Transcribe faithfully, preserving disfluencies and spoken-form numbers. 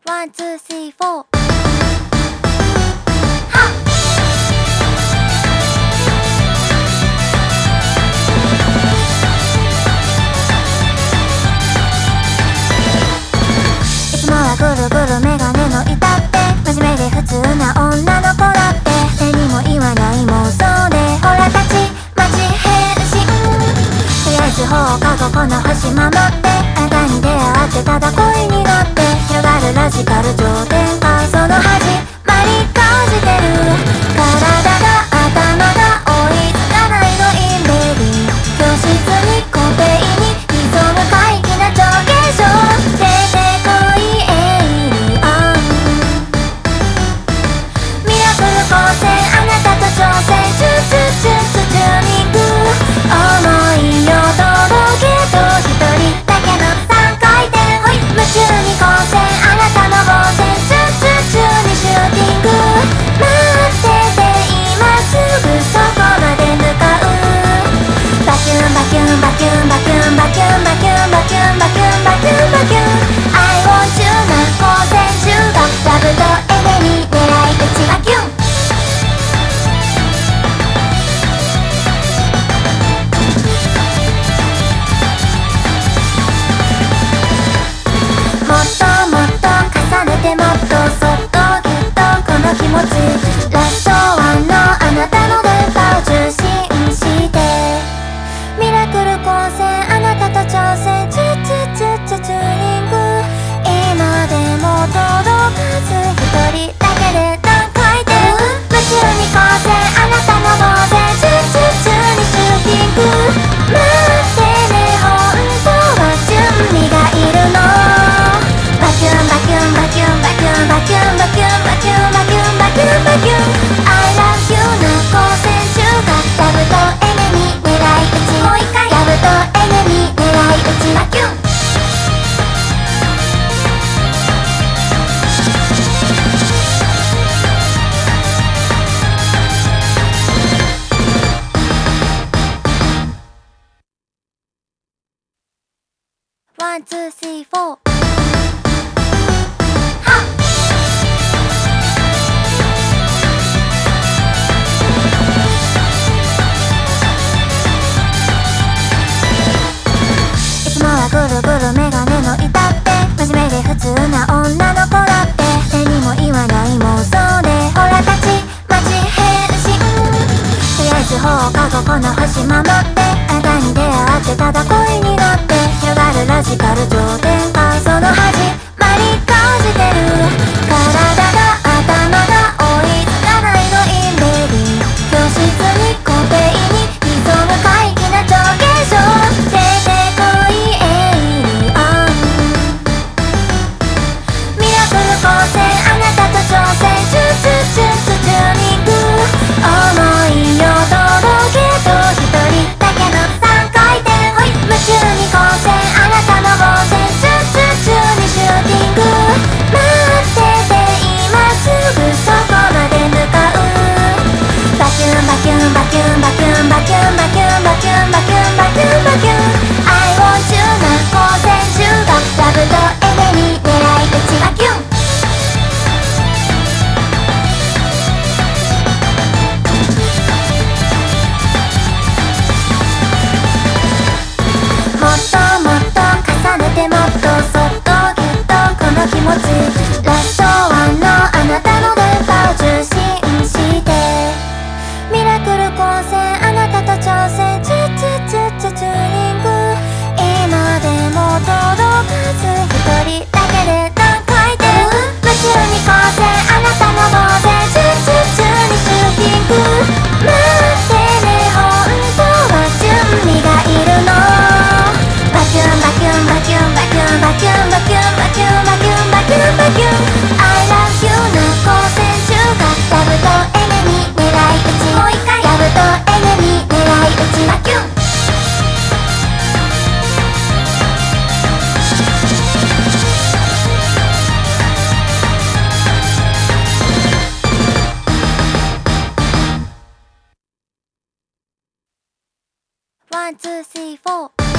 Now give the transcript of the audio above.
ワン、ツー、スリー、フォー。いつもはぐるぐるメガネの板って真面目で普通な女の子だって手にも言わない妄想でほらたちまち変身。とりあえず放課後この星守ってあなたに出会ってただ恋になって広がるラジカル上天下その始まり感じてる体が頭が追いつかないのインベディ教室にコペイに潜む怪奇な情景症出てこいエイリアンミラクル光線あなたと挑戦チューチューチューチューチューニング想いを届けと一人だけのさんかい転ほい夢中に光線あなたの防線チューチューチューにシューティング待ってて今すぐそこまで向かうバキュンバキュンバキュンバキュンバキュンバキュンバキュンバキュンバキュンバキュン I want you な光線中がラブとエネに狙い撃ちバキュンもっともっと重ねてもっとそっとぎゅっとこの気持ちラストワンのあなたの電波を受信してミラクル光線あなたと挑戦チュチュチュチュチューニング今でも届かず一人だけで何回転夢中に光線あなたの防線チュチュチュにシューティング待ってね本当は準備がいるのバキュンバキュンバキュンバキュンバキュンバキュンバキュンバキュンバキュンバキュン I love you な光線中がラブとエネに狙い撃ちもう一回ラブとエネに狙い撃ちバキュンワン、ツー、スリー、フォー。いつもはぐるぐるメガネの板って真面目で普通な女の子だって手にも言わない妄想でほらたちまち変身とりあえず放課後この星守ってあなたに出会ってただ恋になって広がるラジカル上天下その始まり感じてる体が頭が追いつかないのインベディ教室にコペイに潜む怪奇な情景症出てこいエイリアンミラクル光線あなたと挑戦チューチューチューチューチューニング想いを届けと一人だけのさんかい転ほい夢中に光線あなたの防線チューチューチューにシューティング待ってて今すぐそこまで向かうバキュンバキュンバキュンバキュンバキュンバキュンバキュンバキュンバキュンバキュン I want you な光線中がラブとエネに狙い撃ちバキュンもっともっと重ねてもっとそっとぎゅっとこの気持ちラストワンのあなたの電波を受信してミラクル光線あなたと挑戦チュチュチュチュチューニング今でも届かず一人だけで何回転夢中に光線あなたの防線チュチュチュにシューティング待ってね本当は準備がいるのバキュンバキュンバキュンバキュンバキュンバキュンバキュンバキュンバキュンバキュン I love you な光線中がラブとエネに狙い撃ちもう一回ラブとエネに狙い撃ちバキュンワン、ツー、スリー、フォー。